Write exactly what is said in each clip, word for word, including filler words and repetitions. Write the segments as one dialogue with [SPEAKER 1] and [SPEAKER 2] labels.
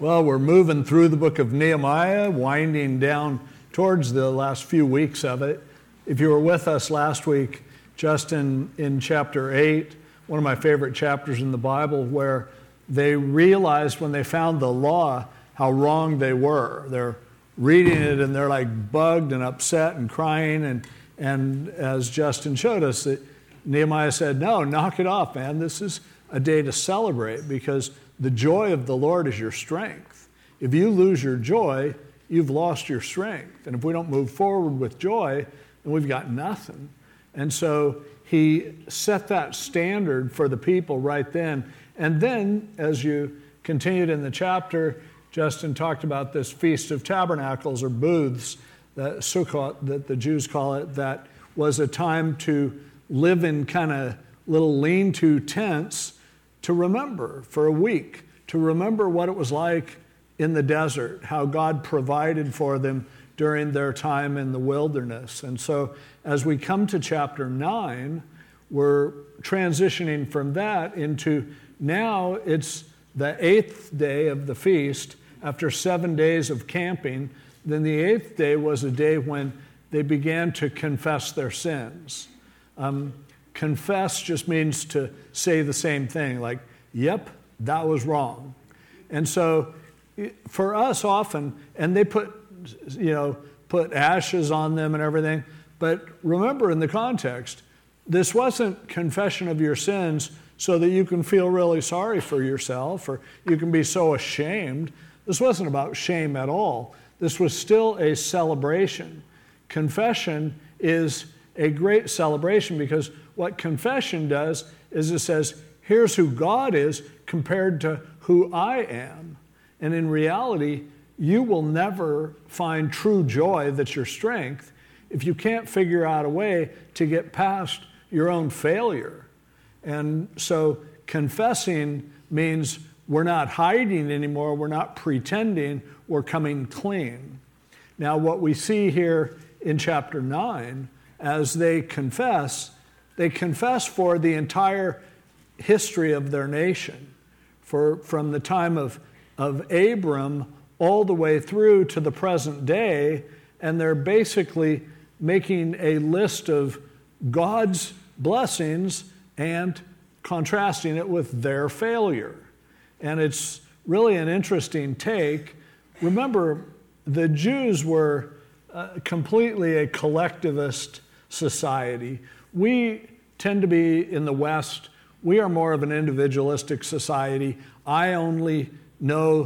[SPEAKER 1] Well, we're moving through the book of Nehemiah, winding down towards the last few weeks of it. If you were with us last week, just in, in chapter eight, one of my favorite chapters in the Bible, where they realized when they found the law how wrong they were. They're reading it and they're like bugged and upset and crying. And, and as Justin showed us, that Nehemiah said, no, knock it off, man. This is a day to celebrate because the joy of the Lord is your strength. If you lose your joy, you've lost your strength. And if we don't move forward with joy, then we've got nothing. And so he set that standard for the people right then. And then, as you continued in the chapter, Justin talked about this Feast of Tabernacles or booths, that Sukkot, that the Jews call it, that was a time to live in kind of little lean-to tents to remember for a week, to remember what it was like in the desert, how God provided for them during their time in the wilderness. And so as we come to chapter nine, we're transitioning from that into now it's the eighth day of the feast after seven days of camping. Then the eighth day was a day when they began to confess their sins. Um, confess just means to say the same thing, like, yep, that was wrong. And so for us often, and they put, you know, put ashes on them and everything, but remember in the context, this wasn't confession of your sins so that you can feel really sorry for yourself or you can be so ashamed. This wasn't about shame at all. This was still a celebration. Confession is a great celebration because what confession does is it says, here's who God is compared to who I am. And in reality, you will never find true joy that's your strength if you can't figure out a way to get past your own failure. And so confessing means we're not hiding anymore, we're not pretending, we're coming clean. Now what we see here in chapter nine, as they confess, they confess for the entire history of their nation, for from the time of, of Abram all the way through to the present day, and they're basically making a list of God's blessings and contrasting it with their failure. And it's really an interesting take. Remember, the Jews were uh, completely a collectivist society. We tend to be in the West, we are more of an individualistic society. I only know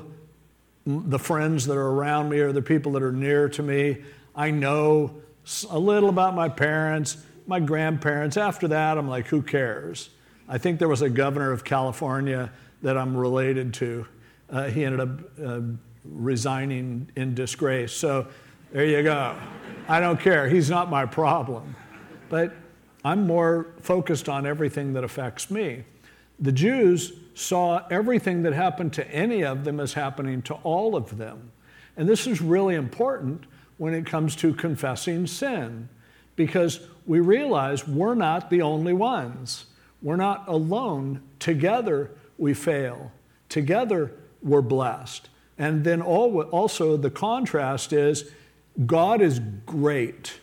[SPEAKER 1] the friends that are around me or the people that are near to me. I know a little about my parents, my grandparents. After that, I'm like, who cares? I think there was a governor of California that I'm related to. Uh, he ended up uh, resigning in disgrace. So there you go. I don't care. He's not my problem. But I'm more focused on everything that affects me. The Jews saw everything that happened to any of them as happening to all of them. And this is really important when it comes to confessing sin, because we realize we're not the only ones. We're not alone. Together we fail. Together we're blessed. And then also the contrast is God is great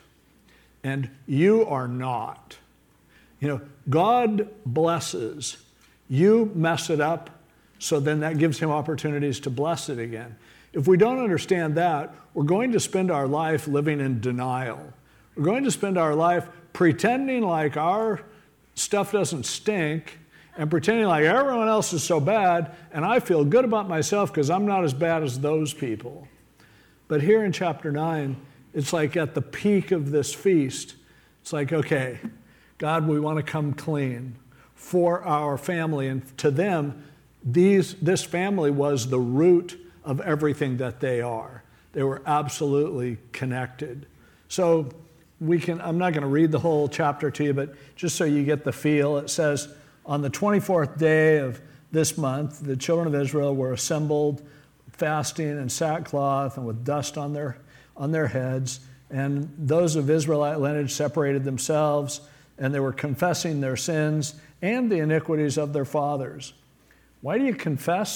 [SPEAKER 1] and you are not. You know, God blesses. You mess it up, so then that gives him opportunities to bless it again. If we don't understand that, we're going to spend our life living in denial. We're going to spend our life pretending like our stuff doesn't stink and pretending like everyone else is so bad and I feel good about myself because I'm not as bad as those people. But here in chapter nine, it's like at the peak of this feast, it's like, okay, God, we want to come clean for our family. And to them, these this family was the root of everything that they are. They were absolutely connected. So we can, I'm not going to read the whole chapter to you, but just so you get the feel, it says, on the twenty-fourth day of this month, the children of Israel were assembled, fasting in sackcloth and with dust on their on their heads. And those of Israelite lineage separated themselves, and they were confessing their sins and the iniquities of their fathers. Why do you confess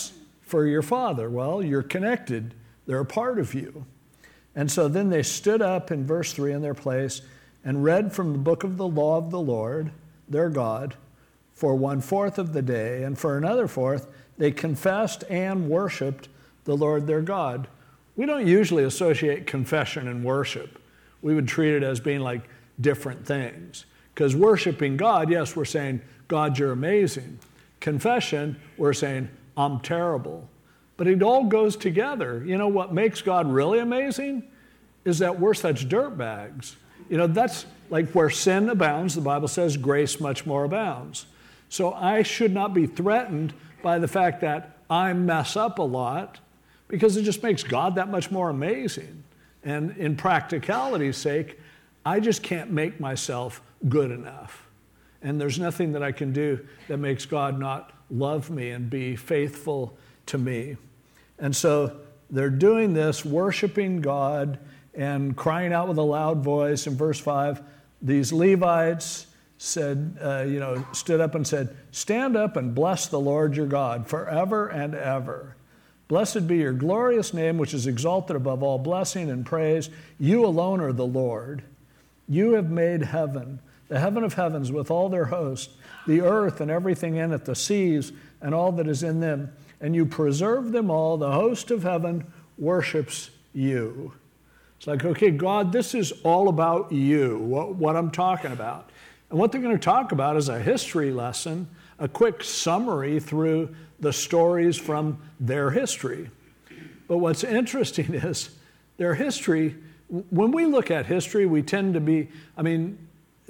[SPEAKER 1] for your father? Well, you're connected. They're a part of you. And so then they stood up in verse three in their place and read from the book of the law of the Lord, their God, for one-fourth of the day. And for another fourth, they confessed and worshiped the Lord their God. We don't usually associate confession and worship. We would treat it as being like different things. Because worshiping God, yes, we're saying, God, you're amazing. Confession, we're saying, I'm terrible. But it all goes together. You know what makes God really amazing is that we're such dirtbags. You know, that's like where sin abounds, the Bible says grace much more abounds. So I should not be threatened by the fact that I mess up a lot, because it just makes God that much more amazing. And in practicality's sake, I just can't make myself good enough. And there's nothing that I can do that makes God not love me and be faithful to me. And so they're doing this, worshiping God and crying out with a loud voice. In verse five, these Levites said, uh, you know, stood up and said, stand up and bless the Lord your God forever and ever. Blessed be your glorious name, which is exalted above all blessing and praise. You alone are the Lord. You have made heaven, the heaven of heavens with all their host, the earth and everything in it, the seas and all that is in them. And you preserve them all. The host of heaven worships you. It's like, okay, God, this is all about you, what, what I'm talking about. And what they're going to talk about is a history lesson, a quick summary through the stories from their history. But what's interesting is their history, when we look at history, we tend to be, I mean,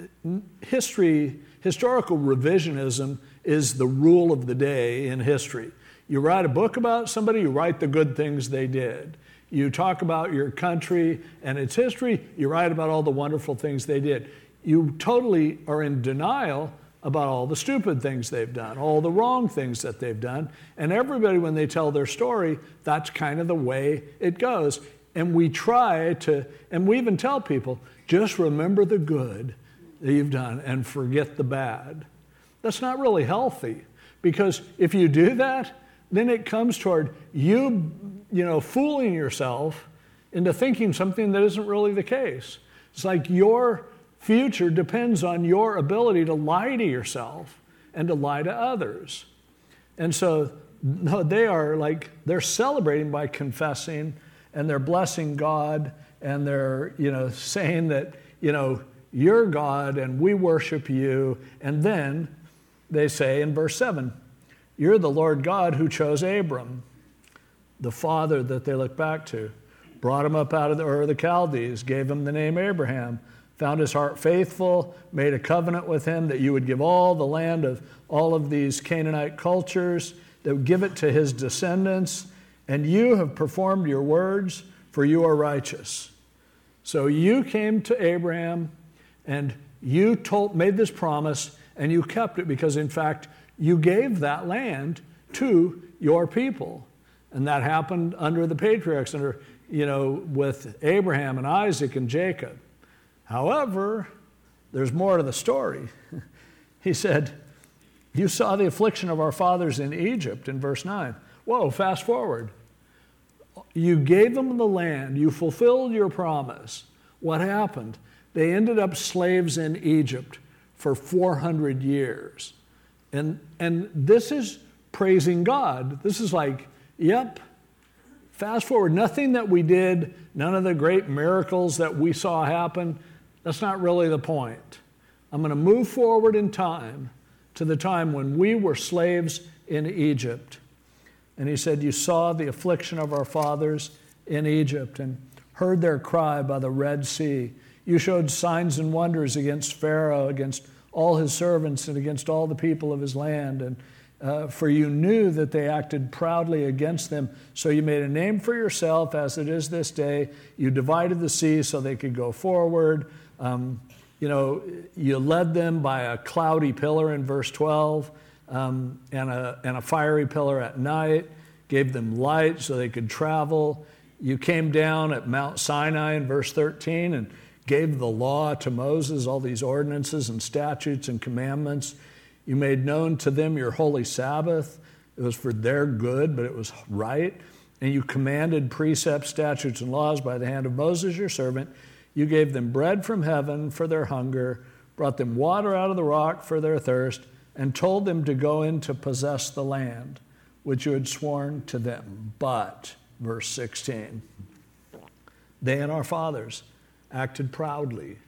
[SPEAKER 1] history, historical revisionism is the rule of the day in history. You write a book about somebody, you write the good things they did. You talk about your country and its history, you write about all the wonderful things they did. You totally are in denial about all the stupid things they've done, all the wrong things that they've done. And everybody, when they tell their story, that's kind of the way it goes. And we try to, and we even tell people, just remember the good that you've done and forget the bad. That's not really healthy, because if you do that, then it comes toward you, you know, fooling yourself into thinking something that isn't really the case. It's like your future depends on your ability to lie to yourself and to lie to others. And so no, they are like, they're celebrating by confessing, and they're blessing God, and they're, you know, saying that, you know, you're God and we worship you. And then they say in verse seven, you're the Lord God who chose Abram, the father that they look back to, brought him up out of the Ur of the Chaldees, gave him the name Abraham, found his heart faithful, made a covenant with him that you would give all the land of all of these Canaanite cultures, that would give it to his descendants, and you have performed your words, for you are righteous. So you came to Abraham, and you told, made this promise, and you kept it, because in fact, you gave that land to your people. And that happened under the patriarchs, under, you know, with Abraham and Isaac and Jacob. However, there's more to the story. He said, you saw the affliction of our fathers in Egypt, in verse nine. Whoa, fast forward. You gave them the land. You fulfilled your promise. What happened? They ended up slaves in Egypt for four hundred years. And, and this is praising God. This is like, yep, fast forward. Nothing that we did, none of the great miracles that we saw happen, that's not really the point. I'm going to move forward in time to the time when we were slaves in Egypt. And he said, you saw the affliction of our fathers in Egypt and heard their cry by the Red Sea. You showed signs and wonders against Pharaoh, against all his servants, and against all the people of his land. And uh, for you knew that they acted proudly against them. So you made a name for yourself, as it is this day. You divided the sea so they could go forward. Um, you know, you led them by a cloudy pillar in verse twelve, um, and a and a fiery pillar at night. Gave them light so they could travel. You came down at Mount Sinai in verse thirteen and gave the law to Moses, all these ordinances and statutes and commandments. You made known to them your holy Sabbath, It was for their good, but it was right. And you commanded precepts, statutes, and laws by the hand of Moses, your servant. You gave them bread from heaven for their hunger, brought them water out of the rock for their thirst, and told them to go in to possess the land, which you had sworn to them. But, verse sixteen, they and our fathers acted proudly.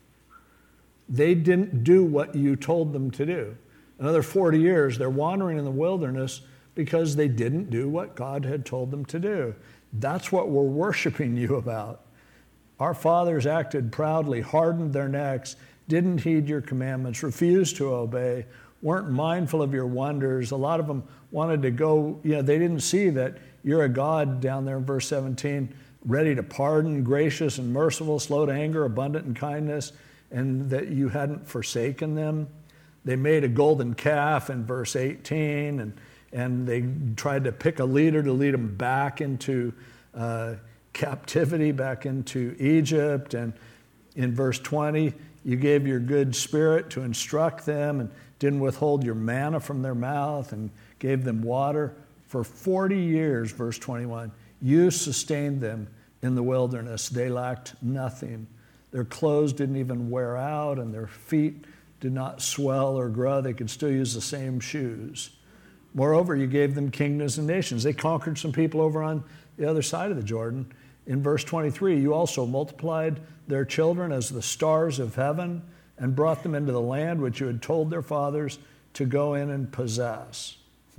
[SPEAKER 1] They didn't do what you told them to do. Another forty years, they're wandering in the wilderness because they didn't do what God had told them to do. That's what we're worshiping you about. Our fathers acted proudly, hardened their necks, didn't heed your commandments, refused to obey, weren't mindful of your wonders. A lot of them wanted to go, you know, they didn't see that you're a God down there in verse seventeen, ready to pardon, gracious and merciful, slow to anger, abundant in kindness, and that you hadn't forsaken them. They made a golden calf in verse eighteen, and, and they tried to pick a leader to lead them back into uh, captivity, back into Egypt. And in verse twenty, you gave your good spirit to instruct them and didn't withhold your manna from their mouth and gave them water. For forty years, verse twenty-one, you sustained them in the wilderness. They lacked nothing. Their clothes didn't even wear out, and their feet did not swell or grow. They could still use the same shoes. Moreover, you gave them kingdoms and nations. They conquered some people over on the other side of the Jordan. In verse twenty-three, you also multiplied their children as the stars of heaven and brought them into the land which you had told their fathers to go in and possess.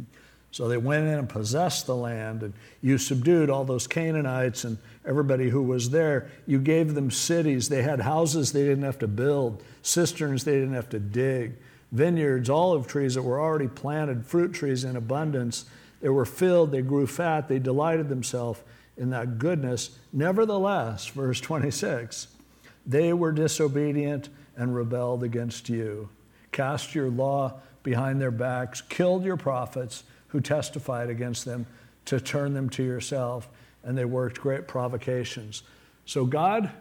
[SPEAKER 1] So they went in and possessed the land, and you subdued all those Canaanites and everybody who was there. You gave them cities. They had houses they didn't have to build, cisterns they didn't have to dig, vineyards, olive trees that were already planted, fruit trees in abundance. They were filled, they grew fat, they delighted themselves in that goodness. Nevertheless, verse twenty-six, they were disobedient and rebelled against you, cast your law behind their backs, killed your prophets who testified against them to turn them to yourself, and they worked great provocations. So God,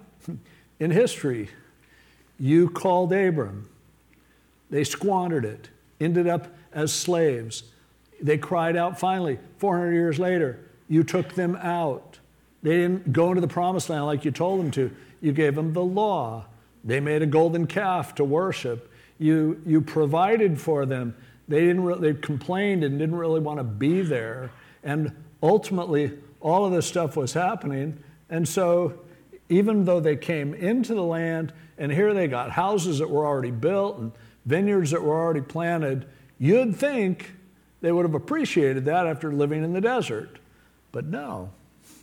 [SPEAKER 1] in history, you called Abram. They squandered it, ended up as slaves. They cried out finally, four hundred years later, you took them out. They didn't go into the promised land like you told them to. You gave them the law. They made a golden calf to worship. You, you provided for them. They didn't. Re- they complained and didn't really want to be there. And ultimately, all of this stuff was happening. And so, even though they came into the land, and here they got houses that were already built and vineyards that were already planted, you'd think they would have appreciated that after living in the desert. But no,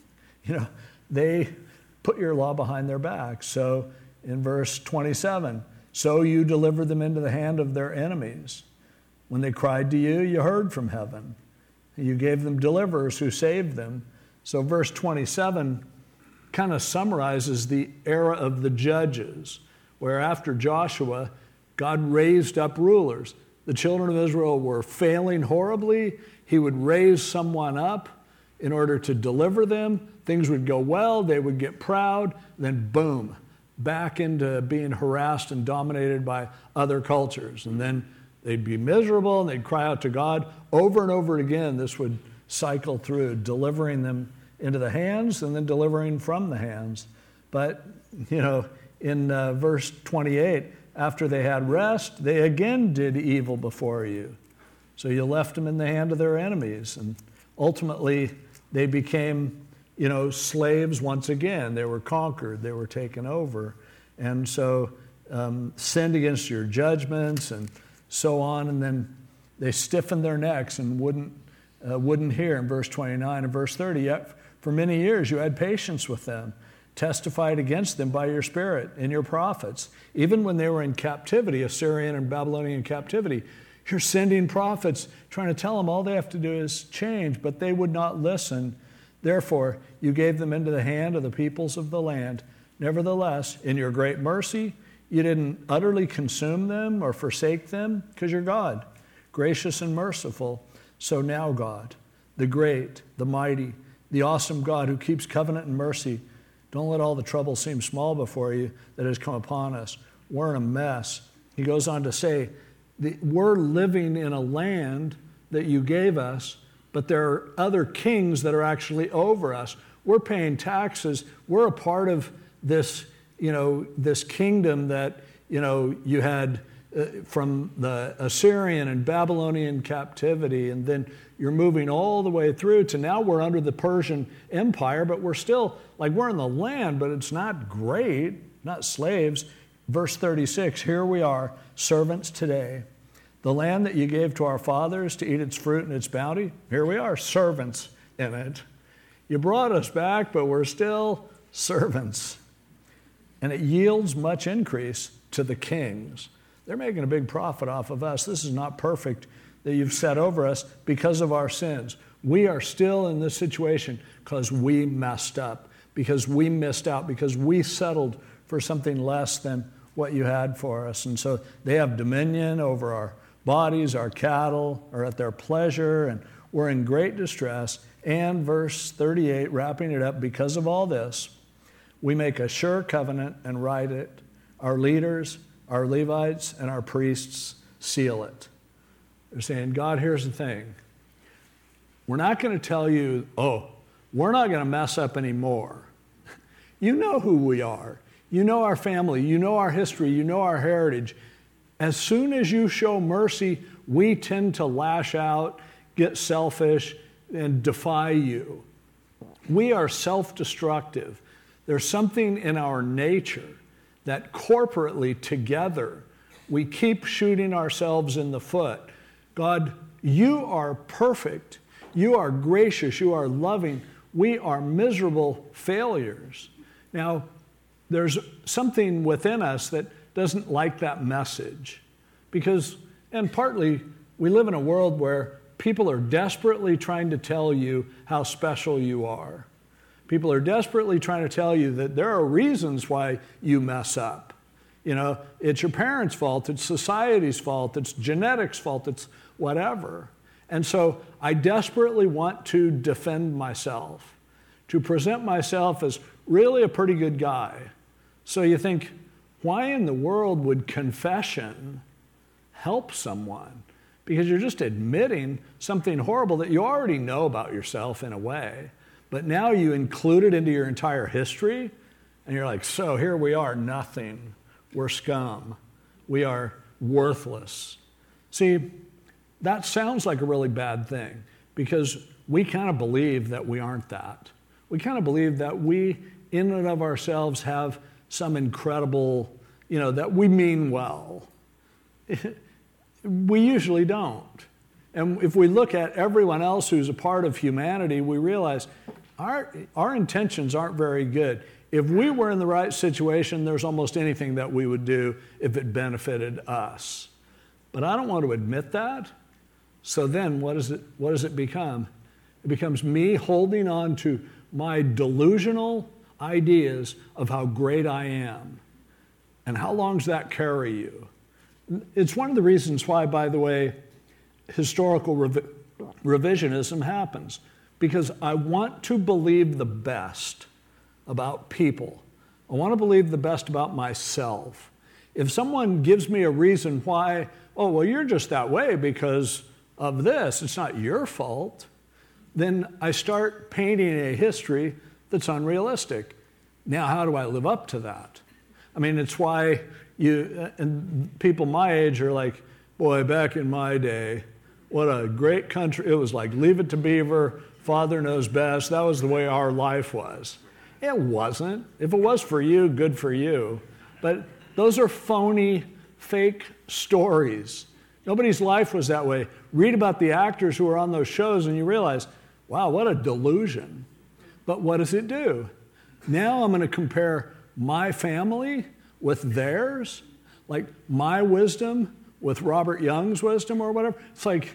[SPEAKER 1] you know, they put your law behind their back. So, in verse twenty-seven, so you delivered them into the hand of their enemies. When they cried to you, you heard from heaven. You gave them deliverers who saved them. So verse twenty-seven kind of summarizes the era of the judges, where after Joshua, God raised up rulers. The children of Israel were failing horribly. He would raise someone up in order to deliver them. Things would go well. They would get proud. Then boom, back into being harassed and dominated by other cultures. And then they'd be miserable and they'd cry out to God. Over and over again, this would cycle through, delivering them into the hands and then delivering from the hands. But, you know, in uh, verse twenty-eight, after they had rest, they again did evil before you. So you left them in the hand of their enemies. And ultimately, they became, you know, slaves once again. They were conquered. They were taken over. And so um, sinned against your judgments and so on, and then they stiffened their necks and wouldn't uh, wouldn't hear. In verse twenty-nine and verse thirty, yet for many years you had patience with them, testified against them by your Spirit and your prophets. Even when they were in captivity, Assyrian and Babylonian captivity, you're sending prophets trying to tell them all they have to do is change, but they would not listen. Therefore, you gave them into the hand of the peoples of the land. Nevertheless, in your great mercy, you didn't utterly consume them or forsake them because you're God, gracious and merciful. So now, God, the great, the mighty, the awesome God who keeps covenant and mercy, don't let all the trouble seem small before you that has come upon us. We're in a mess. He goes on to say, we're living in a land that you gave us, but there are other kings that are actually over us. We're paying taxes. We're a part of this, you know, this kingdom that, you know, you had uh, from the Assyrian and Babylonian captivity, and then you're moving all the way through to now we're under the Persian Empire, but we're still, like, we're in the land, but it's not great, not slaves. Verse thirty-six, here we are, servants today. The land that you gave to our fathers to eat its fruit and its bounty, here we are, servants in it. You brought us back, but we're still servants. And it yields much increase to the kings. They're making a big profit off of us. This is not perfect that you've set over us because of our sins. We are still in this situation because we messed up, because we missed out, because we settled for something less than what you had for us. And so they have dominion over our bodies, our cattle, are at their pleasure, and we're in great distress. And verse thirty-eight, wrapping it up, because of all this, we make a sure covenant and write it. Our leaders, our Levites, and our priests seal it. They're saying, God, here's the thing. We're not going to tell you, oh, we're not going to mess up anymore. You know who we are. You know our family. You know our history. You know our heritage. As soon as you show mercy, we tend to lash out, get selfish, and defy you. We are self-destructive. There's something in our nature that corporately, together, we keep shooting ourselves in the foot. God, you are perfect. You are gracious. You are loving. We are miserable failures. Now, there's something within us that doesn't like that message because, and partly, we live in a world where people are desperately trying to tell you how special you are. People are desperately trying to tell you that there are reasons why you mess up. You know, it's your parents' fault, it's society's fault, it's genetics' fault, it's whatever. And so I desperately want to defend myself, to present myself as really a pretty good guy. So you think, why in the world would confession help someone? Because you're just admitting something horrible that you already know about yourself in a way. But now you include it into your entire history, and you're like, so here we are, nothing. We're scum. We are worthless. See, that sounds like a really bad thing because we kind of believe that we aren't that. We kind of believe that we, in and of ourselves, have some incredible, you know, that we mean well. We usually don't. And if we look at everyone else who's a part of humanity, we realize our, our intentions aren't very good. If we were in the right situation, there's almost anything that we would do if it benefited us. But I don't want to admit that. So then what does it, what does it become? It becomes me holding on to my delusional ideas of how great I am. And how long does that carry you? It's one of the reasons why, by the way, historical revi- revisionism happens. Because I want to believe the best about people. I want to believe the best about myself. If someone gives me a reason why, oh, well, you're just that way because of this, it's not your fault, then I start painting a history that's unrealistic. Now, how do I live up to that? I mean, it's why you, and people my age are like, boy, back in my day, what a great country. It was like, leave it to Beaver, Father knows best. That was the way our life was. It wasn't. If it was for you, good for you. But those are phony, fake stories. Nobody's life was that way. Read about the actors who were on those shows and you realize, wow, what a delusion. But what does it do? Now I'm going to compare my family with theirs, like my wisdom with Robert Young's wisdom or whatever. It's like,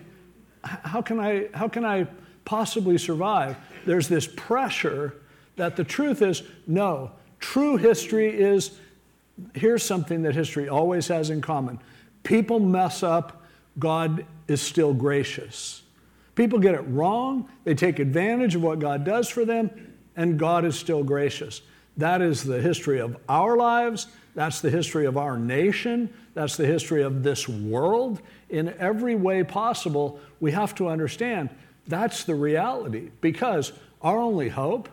[SPEAKER 1] how can I, how can I possibly survive? There's this pressure that the truth is, no, true history is, here's something that history always has in common. People mess up, God is still gracious. People get it wrong, they take advantage of what God does for them, and God is still gracious. That is the history of our lives, that's the history of our nation, that's the history of this world. In every way possible, we have to understand That's the reality, because our only hope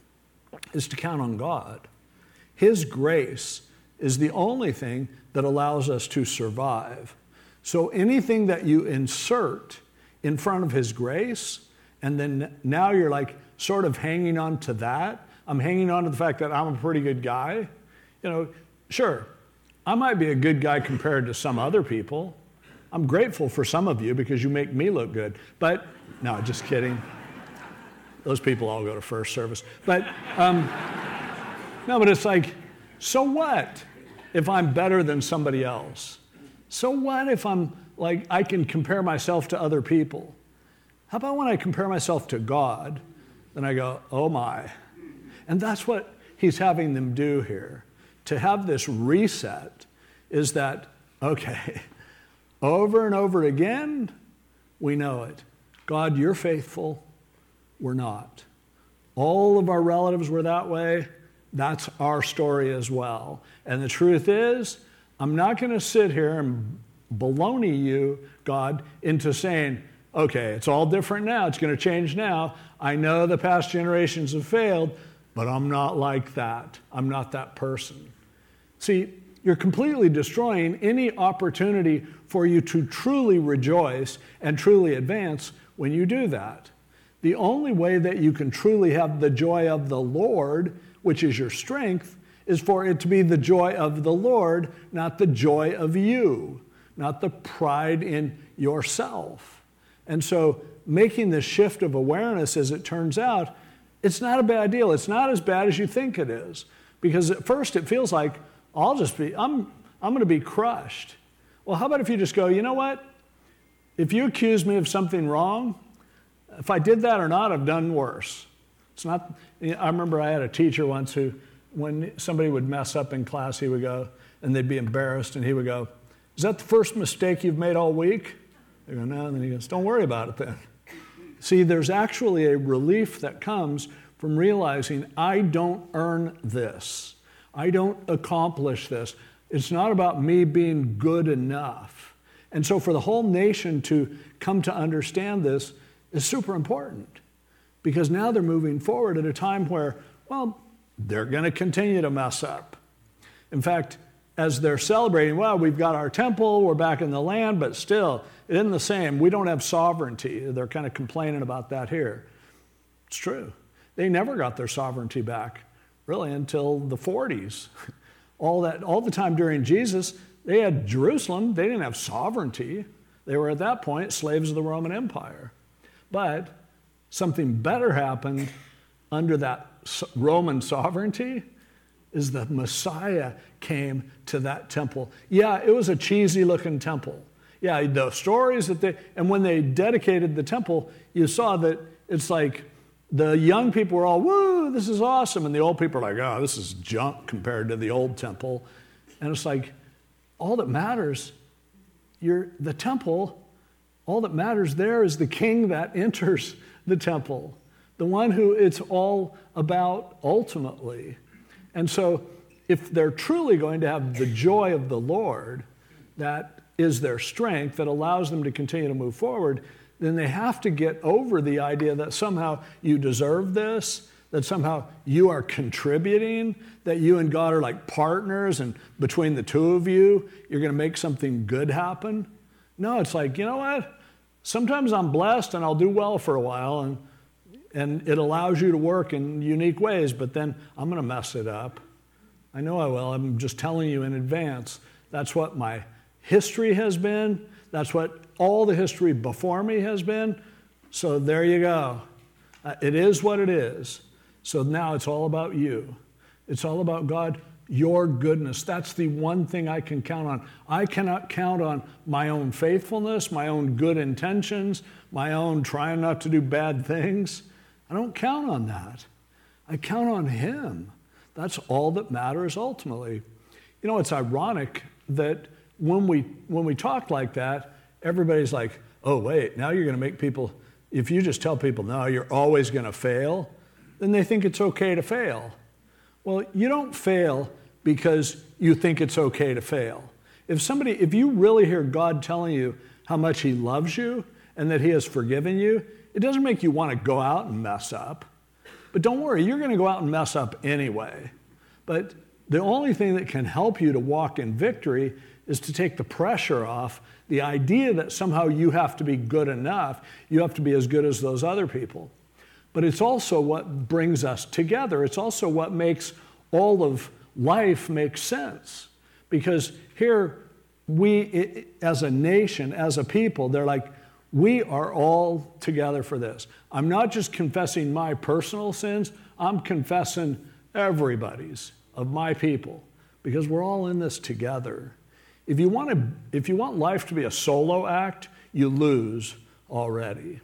[SPEAKER 1] is to count on God. His grace is the only thing that allows us to survive. So anything that you insert in front of His grace, and then now you're like sort of hanging on to that. I'm hanging on to the fact that I'm a pretty good guy. You know, sure, I might be a good guy compared to some other people. I'm grateful for some of you because you make me look good. But, no, just kidding. Those people all go to first service. But, um, no, but it's like, so what if I'm better than somebody else? So what if I'm like, I can compare myself to other people? How about when I compare myself to God, then I go, oh my. And that's what He's having them do here. To have this reset is that, okay, over and over again, we know it. God, you're faithful. We're not. All of our relatives were that way. That's our story as well. And the truth is, I'm not going to sit here and baloney you, God, into saying, okay, it's all different now. It's going to change now. I know the past generations have failed, but I'm not like that. I'm not that person. See, you're completely destroying any opportunity for you to truly rejoice and truly advance when you do that. The only way that you can truly have the joy of the Lord, which is your strength, is for it to be the joy of the Lord, not the joy of you, not the pride in yourself. And so making this shift of awareness, as it turns out, it's not a bad deal. It's not as bad as you think it is. Because at first it feels like, I'll just be, I'm, I'm going to be crushed. Well, how about if you just go, you know what? If you accuse me of something wrong, if I did that or not, I've done worse. It's not, I remember I had a teacher once who, when somebody would mess up in class, he would go, and they'd be embarrassed, and he would go, is that the first mistake you've made all week? They go, no, and then he goes, don't worry about it then. See, there's actually a relief that comes from realizing I don't earn this. I don't accomplish this. It's not about me being good enough. And so for the whole nation to come to understand this is super important, because now they're moving forward at a time where, well, they're going to continue to mess up. In fact, as they're celebrating, well, we've got our temple, we're back in the land, but still, it isn't the same. We don't have sovereignty. They're kind of complaining about that here. It's true. They never got their sovereignty back, really, until the forties. All that, all the time during Jesus, they had Jerusalem. They didn't have sovereignty. They were at that point slaves of the Roman Empire. But something better happened under that Roman sovereignty is the Messiah came to that temple. Yeah, it was a cheesy looking temple. Yeah, the stories that they, and when they dedicated the temple, you saw that it's like the young people were all, woo, this is awesome. And the old people are like, oh, this is junk compared to the old temple. And it's like, all that matters, you're the temple, all that matters there is the king that enters the temple, the one who it's all about ultimately. And so if they're truly going to have the joy of the Lord, that is their strength that allows them to continue to move forward, then they have to get over the idea that somehow you deserve this, that somehow you are contributing, that you and God are like partners, and between the two of you, you're going to make something good happen. No, it's like, you know what? Sometimes I'm blessed and I'll do well for a while, and and it allows you to work in unique ways, but then I'm going to mess it up. I know I will. I'm just telling you in advance. That's what my history has been. That's what all the history before me has been. So there you go. Uh, it is what it is. So now it's all about you. It's all about God, your goodness. That's the one thing I can count on. I cannot count on my own faithfulness, my own good intentions, my own trying not to do bad things. I don't count on that. I count on Him. That's all that matters ultimately. You know, it's ironic that when we when we talk like that, everybody's like, oh, wait, now you're going to make people, if you just tell people, no, you're always going to fail, then they think it's okay to fail. Well, you don't fail because you think it's okay to fail. If somebody, if you really hear God telling you how much He loves you and that He has forgiven you, it doesn't make you want to go out and mess up. But don't worry, you're going to go out and mess up anyway. But the only thing that can help you to walk in victory is to take the pressure off the idea that somehow you have to be good enough, you have to be as good as those other people. But it's also what brings us together. It's also what makes all of life make sense. Because here, we, as a nation, as a people, they're like, we are all together for this. I'm not just confessing my personal sins, I'm confessing everybody's, of my people, because we're all in this together. If you want to, if you want life to be a solo act, you lose already.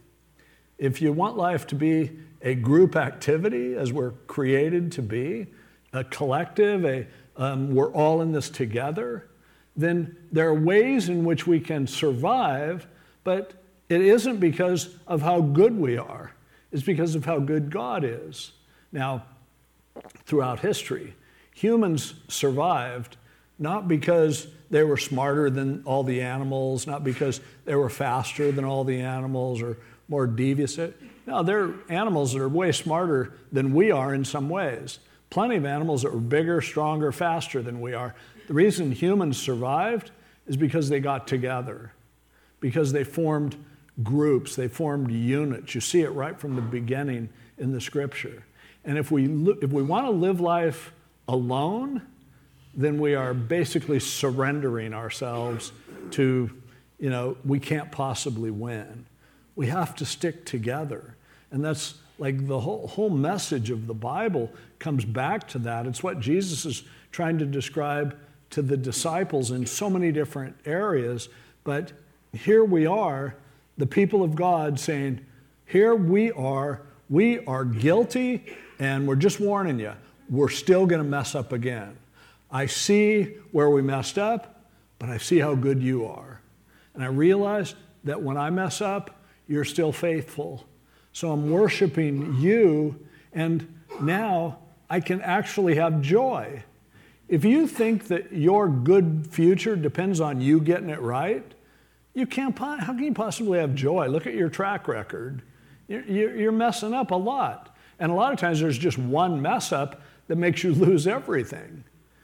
[SPEAKER 1] If you want life to be a group activity, as we're created to be, a collective, a um, we're all in this together, then there are ways in which we can survive, but it isn't because of how good we are. It's because of how good God is. Now, throughout history, humans survived not because they were smarter than all the animals, not because they were faster than all the animals or more devious. No, they're animals that are way smarter than we are in some ways. Plenty of animals that were bigger, stronger, faster than we are. The reason humans survived is because they got together, because they formed groups, they formed units. You see it right from the beginning in the scripture. And if we if we want to live life alone, then we are basically surrendering ourselves to, you know, we can't possibly win. We have to stick together. And that's like the whole, whole message of the Bible comes back to that. It's what Jesus is trying to describe to the disciples in so many different areas. But here we are, the people of God, saying, here we are, we are guilty, and we're just warning you, we're still going to mess up again. I see where we messed up, but I see how good you are. And I realize that when I mess up, you're still faithful. So I'm worshiping you, and now I can actually have joy. If you think that your good future depends on you getting it right, you can't. How can you possibly have joy? Look at your track record. You're, you're messing up a lot. And a lot of times there's just one mess up that makes you lose everything.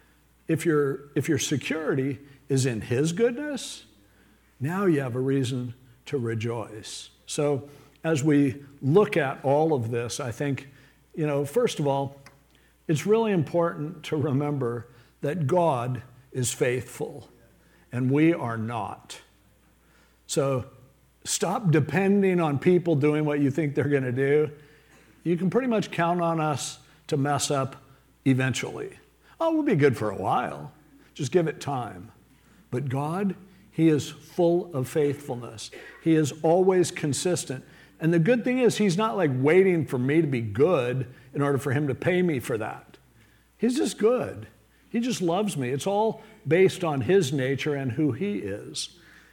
[SPEAKER 1] If your, if your security is in His goodness, now you have a reason to rejoice. So as we look at all of this, I think, you know, first of all, it's really important to remember that God is faithful and we are not. So stop depending on people doing what you think they're going to do. You can pretty much count on us to mess up eventually. Oh, we'll be good for a while. Just give it time. But God, He is full of faithfulness. He is always consistent. And the good thing is, He's not like waiting for me to be good in order for Him to pay me for that. He's just good. He just loves me. It's all based on His nature and who He is.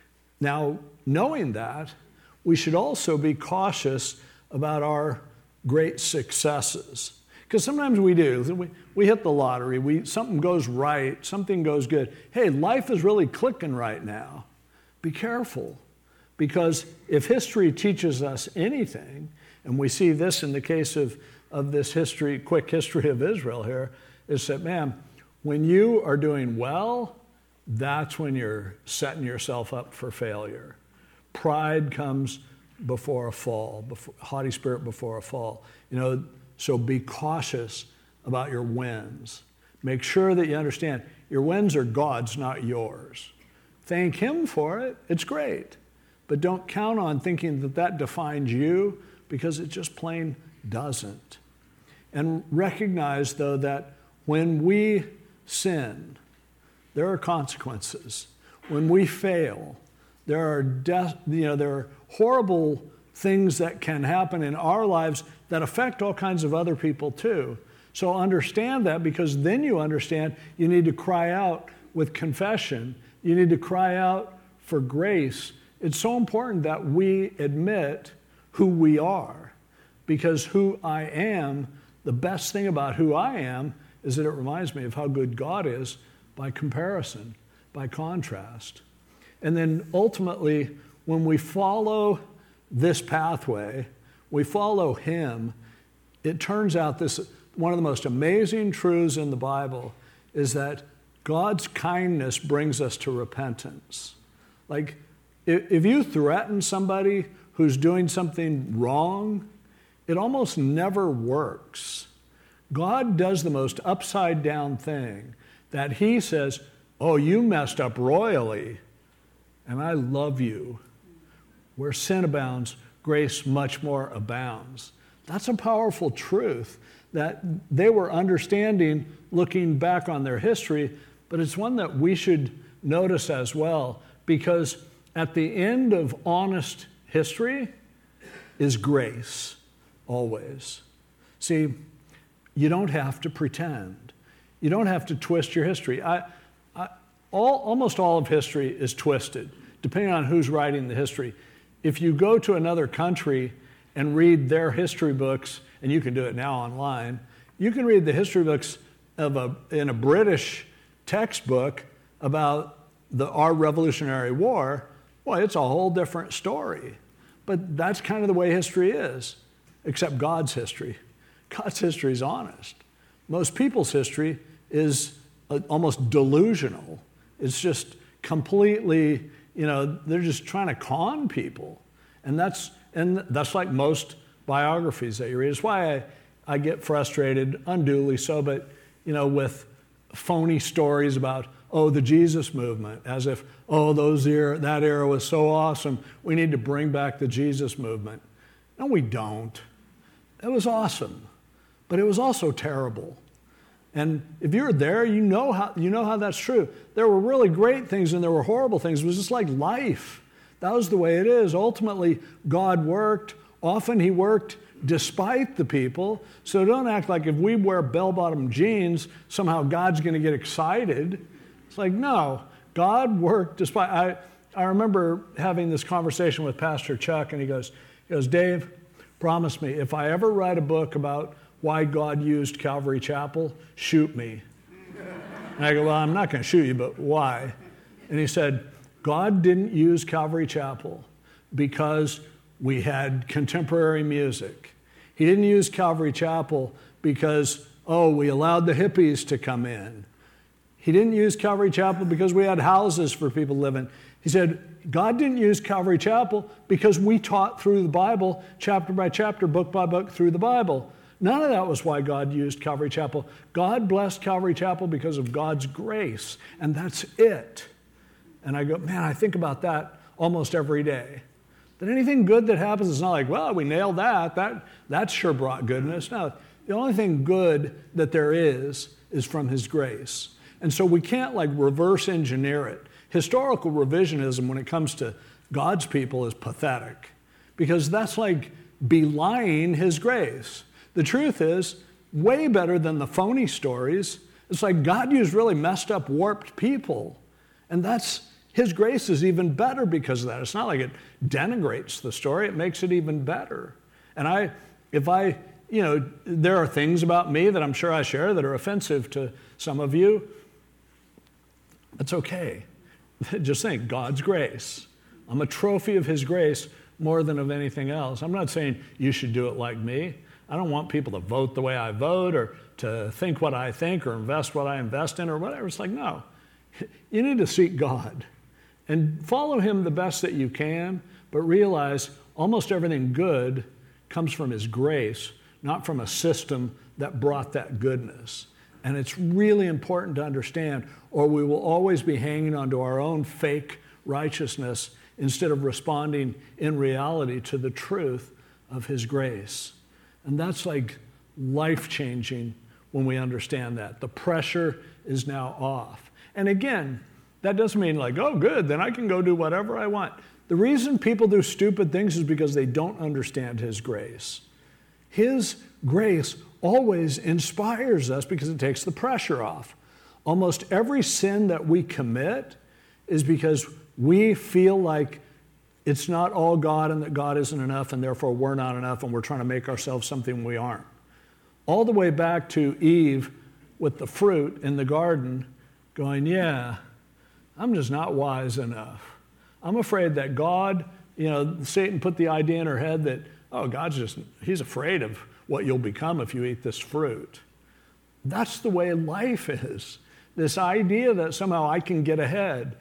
[SPEAKER 1] Now, knowing that, we should also be cautious about our great successes. Because sometimes we do. We, we hit the lottery. We, something goes right. Something goes good. Hey, life is really clicking right now. Be careful. Because if history teaches us anything, and we see this in the case of, of this history, quick history of Israel here, is that, man, when you are doing well, that's when you're setting yourself up for failure. Pride comes before a fall, before, haughty spirit before a fall. You know, so be cautious about your wins. Make sure that you understand your wins are God's, not yours. Thank Him for it. It's great. But don't count on thinking that that defines you, because it just plain doesn't. And recognize, though, that when we sin, there are consequences. When we fail, there are death, you know, there are horrible things that can happen in our lives that affect all kinds of other people too. So understand that, because then you understand you need to cry out with confession. You need to cry out for grace. It's so important that we admit who we are, because who I am, the best thing about who I am is that it reminds me of how good God is by comparison, by contrast. And then ultimately, when we follow this pathway, we follow him, it turns out this, one of the most amazing truths in the Bible is that God's kindness brings us to repentance. Like, if you threaten somebody who's doing something wrong, it almost never works. God does the most upside down thing that he says, oh, you messed up royally, and I love you. Where sin abounds, grace much more abounds. That's a powerful truth that they were understanding looking back on their history, but it's one that we should notice as well, because at the end of honest history is grace, always. See, you don't have to pretend. You don't have to twist your history. I, I, all, almost all of history is twisted, depending on who's writing the history. If you go to another country and read their history books, and you can do it now online, you can read the history books of a, in a British textbook about the, our Revolutionary War. Well, it's a whole different story. But that's kind of the way history is, except God's history. God's history is honest. Most people's history is almost delusional. It's just completely, you know, they're just trying to con people. And that's and that's like most biographies that you read. It's why I, I get frustrated, unduly so, but, you know, with phony stories about, oh, the Jesus movement, as if, oh, those era, that era was so awesome, we need to bring back the Jesus movement. No, we don't. It was awesome, but it was also terrible. And if you're there, you know how you know how that's true. There were really great things and there were horrible things. It was just like life. That was the way it is. Ultimately, God worked. Often he worked despite the people. So don't act like if we wear bell-bottom jeans, somehow God's going to get excited. It's like, no, God worked despite. I, I remember having this conversation with Pastor Chuck, and he goes, he goes, Dave, promise me, if I ever write a book about why God used Calvary Chapel, shoot me. And I go, well, I'm not going to shoot you, but why? And he said, God didn't use Calvary Chapel because we had contemporary music. He didn't use Calvary Chapel because, oh, we allowed the hippies to come in. He didn't use Calvary Chapel because we had houses for people to live in. He said, God didn't use Calvary Chapel because we taught through the Bible, chapter by chapter, book by book, through the Bible. None of that was why God used Calvary Chapel. God blessed Calvary Chapel because of God's grace, and that's it. And I go, man, I think about that almost every day. That anything good that happens is not like, well, we nailed that. That, that sure brought goodness. No, the only thing good that there is is from his grace. And so we can't like reverse engineer it. Historical revisionism when it comes to God's people is pathetic because that's like belying his grace. The truth is, way better than the phony stories, it's like God used really messed up, warped people. And that's, his grace is even better because of that. It's not like it denigrates the story, it makes it even better. And I, if I, you know, there are things about me that I'm sure I share that are offensive to some of you. It's okay. Just think, God's grace. I'm a trophy of his grace more than of anything else. I'm not saying you should do it like me. I don't want people to vote the way I vote or to think what I think or invest what I invest in or whatever. It's like, no. You need to seek God and follow him the best that you can, but realize almost everything good comes from his grace, not from a system that brought that goodness. And it's really important to understand, or we will always be hanging onto our own fake righteousness instead of responding in reality to the truth of his grace. And that's like life-changing when we understand that. The pressure is now off. And again, that doesn't mean like, oh, good, then I can go do whatever I want. The reason people do stupid things is because they don't understand his grace. His grace always inspires us because it takes the pressure off. Almost every sin that we commit is because we feel like it's not all God and that God isn't enough and therefore we're not enough and we're trying to make ourselves something we aren't. All the way back to Eve with the fruit in the garden going, yeah, I'm just not wise enough. I'm afraid that God, you know, Satan put the idea in her head that oh, God's just, he's afraid of what you'll become if you eat this fruit. That's the way life is. This idea that somehow I can get ahead.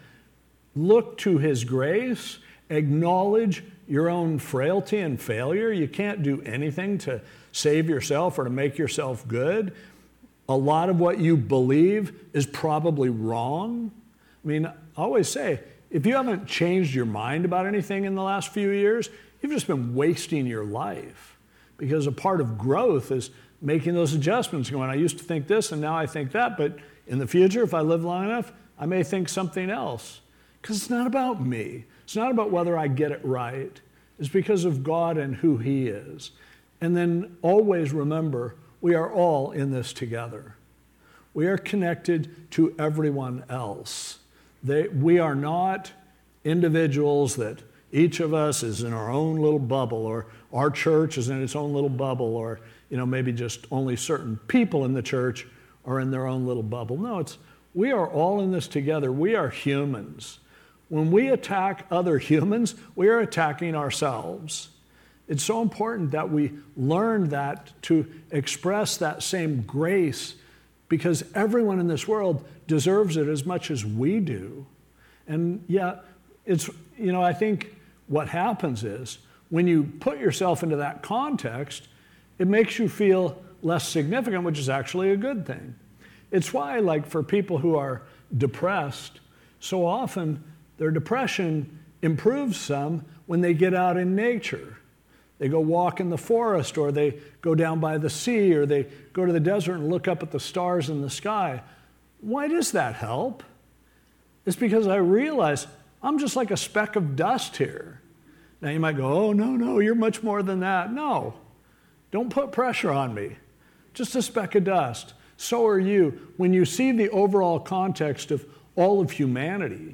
[SPEAKER 1] Look to his grace, acknowledge your own frailty and failure. You can't do anything to save yourself or to make yourself good. A lot of what you believe is probably wrong. I mean, I always say, if you haven't changed your mind about anything in the last few years, you've just been wasting your life. Because a part of growth is making those adjustments, going, I used to think this and now I think that, but in the future, if I live long enough, I may think something else. Because it's not about me. It's not about whether I get it right. It's because of God and who he is. And then always remember, we are all in this together. We are connected to everyone else. They, we are not individuals that each of us is in our own little bubble, or our church is in its own little bubble, or you know maybe just only certain people in the church are in their own little bubble. No, it's we are all in this together. We are humans. When we attack other humans, we are attacking ourselves. It's so important that we learn that to express that same grace, because everyone in this world deserves it as much as we do. And yet, it's, you know, I think what happens is when you put yourself into that context, it makes you feel less significant, which is actually a good thing. It's why, like, for people who are depressed, so often their depression improves some when they get out in nature. They go walk in the forest, or they go down by the sea, or they go to the desert and look up at the stars in the sky. Why does that help? It's because I realize I'm just like a speck of dust here. Now you might go, oh, no, no, you're much more than that. No, don't put pressure on me. Just a speck of dust. So are you. When you see the overall context of all of humanity,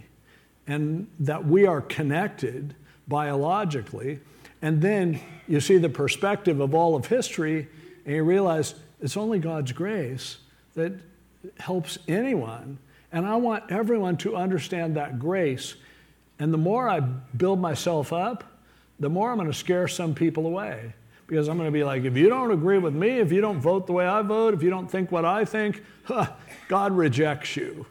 [SPEAKER 1] and that we are connected biologically, and then you see the perspective of all of history, and you realize it's only God's grace that helps anyone. And I want everyone to understand that grace. And the more I build myself up, the more I'm going to scare some people away. Because I'm going to be like, if you don't agree with me, if you don't vote the way I vote, if you don't think what I think, huh, God rejects you.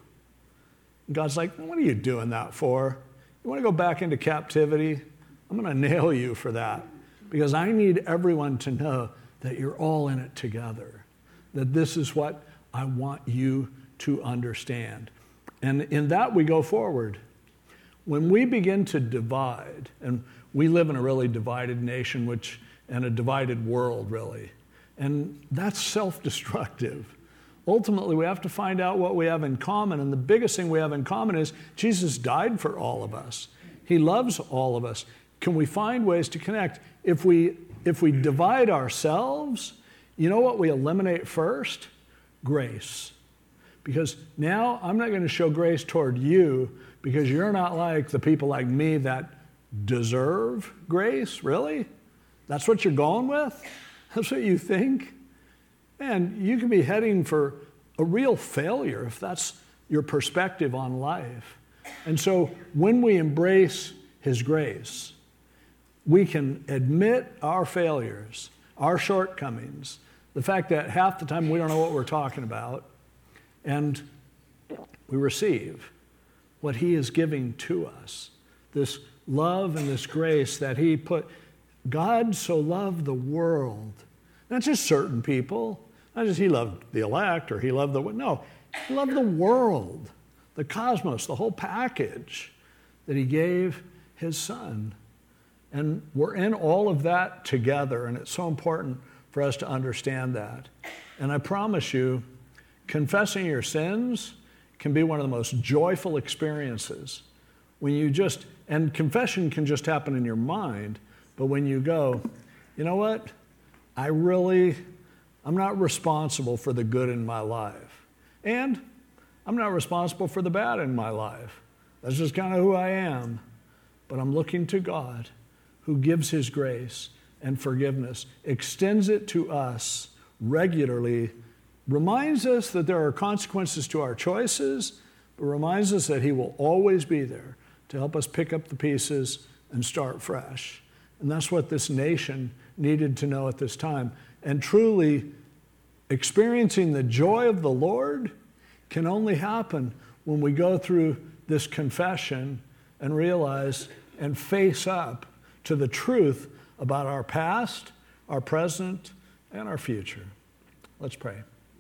[SPEAKER 1] And God's like, what are you doing that for? You want to go back into captivity? I'm going to nail you for that. Because I need everyone to know that you're all in it together. That this is what I want you to understand. And in that we go forward. When we begin to divide, and we live in a really divided nation, which and a divided world, really. And that's self-destructive. Ultimately, we have to find out what we have in common. And the biggest thing we have in common is Jesus died for all of us. He loves all of us. Can we find ways to connect? If we, if we divide ourselves, you know what we eliminate first? Grace. Because now I'm not going to show grace toward you because you're not like the people like me that deserve grace, really? That's what you're going with? That's what you think? Man, you can be heading for a real failure if that's your perspective on life. And so when we embrace his grace, we can admit our failures, our shortcomings, the fact that half the time we don't know what we're talking about, and we receive what he is giving to us, this love and this grace that he put. God so loved the world, not just certain people, not just he loved the elect or he loved the, no, he loved the world, the cosmos, the whole package, that he gave his son. And we're in all of that together, and it's so important for us to understand that. And I promise you, confessing your sins can be one of the most joyful experiences. When you just, and confession can just happen in your mind, but when you go, you know what? I really, I'm not responsible for the good in my life. And I'm not responsible for the bad in my life. That's just kind of who I am. But I'm looking to God, who gives his grace and forgiveness, extends it to us regularly, reminds us that there are consequences to our choices, but reminds us that he will always be there to help us pick up the pieces and start fresh. And that's what this nation needed to know at this time. And truly, experiencing the joy of the Lord can only happen when we go through this confession and realize and face up to the truth about our past, our present, and our future. Let's pray.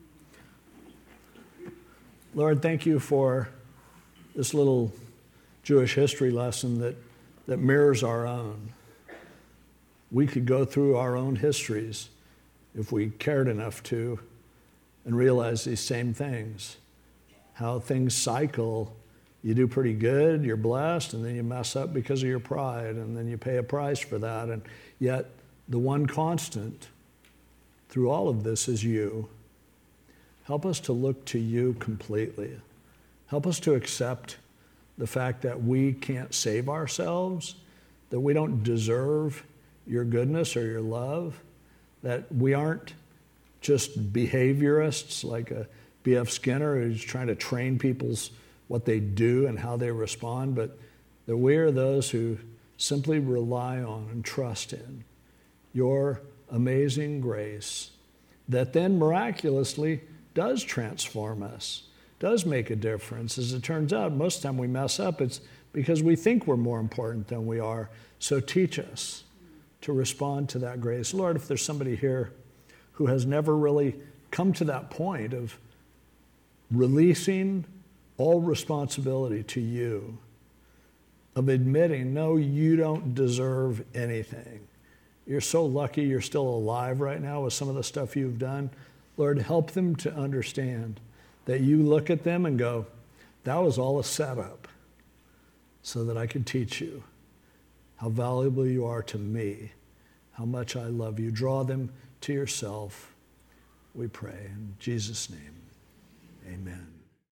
[SPEAKER 1] Lord, thank you for this little Jewish history lesson that, that mirrors our own. We could go through our own histories if we cared enough to and realize these same things. How things cycle. You do pretty good, you're blessed, and then you mess up because of your pride, and then you pay a price for that. And yet, the one constant through all of this is you. Help us to look to you completely. Help us to accept the fact that we can't save ourselves, that we don't deserve your goodness or your love, that we aren't just behaviorists like a B F Skinner who's trying to train people's what they do and how they respond, but that we are those who simply rely on and trust in your amazing grace that then miraculously does transform us, does make a difference. As it turns out, most of the time we mess up, it's because we think we're more important than we are. So teach us to respond to that grace. Lord, if there's somebody here who has never really come to that point of releasing all responsibility to you, of admitting, no, you don't deserve anything. You're so lucky you're still alive right now with some of the stuff you've done. Lord, help them to understand that you look at them and go, that was all a setup so that I could teach you how valuable you are to me, how much I love you. Draw them to yourself, we pray in Jesus' name.